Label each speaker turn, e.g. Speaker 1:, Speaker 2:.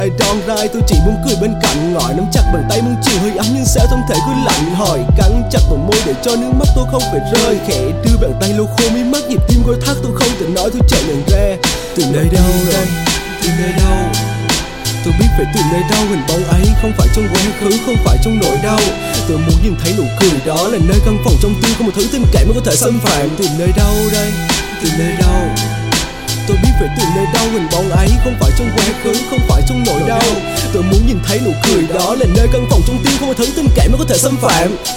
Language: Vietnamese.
Speaker 1: Đòn rai tôi chỉ muốn cười bên cạnh, ngồi nắm chặt bàn tay muốn chiều hơi ấm nhưng sao thân thể cứ lạnh. Hỏi cắn chặt vào môi để cho nước mắt tôi không phải rơi, khẽ đưa bàn tay lau khô mí mắt, nhịp tim gối thắt tôi không thể nói. Tôi chợt nhận ra từ nơi đâu đây, từ nơi đâu tôi biết phải từ nơi đâu hình bóng ấy, không phải trong quá khứ, không phải trong nỗi đau. Tôi muốn nhìn thấy nụ cười đó là nơi căn phòng trong tim, không một thứ tình cảm mới có thể xâm phạm. Từ nơi đâu đây, từ nơi đâu tôi biết phải từ nơi đâu hình bóng ấy, không phải trong quá khứ, không phải trong nỗi đau. Tôi muốn nhìn thấy nụ cười đó là nơi căn phòng trong tim, không một thứ tình cảm mới có thể xâm phạm.